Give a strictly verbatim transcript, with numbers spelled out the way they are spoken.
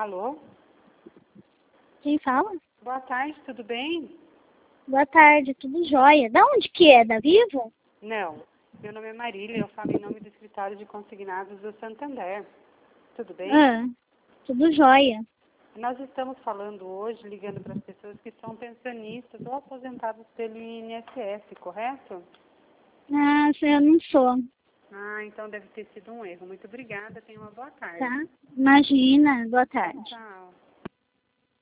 Alô? Quem fala? Boa tarde, tudo bem? Boa tarde, tudo jóia. Da onde que é? Da Vivo? Não. Meu nome é Marília, eu falo em nome do escritório de consignados do Santander. Tudo bem? Ah, tudo jóia. Nós estamos falando hoje, ligando para as pessoas que são pensionistas ou aposentadas pelo I N S S, correto? Ah, eu não sou, Ah, então deve ter sido um erro. Muito obrigada, tenha uma boa tarde. tá? Imagina, boa tarde. Tchau.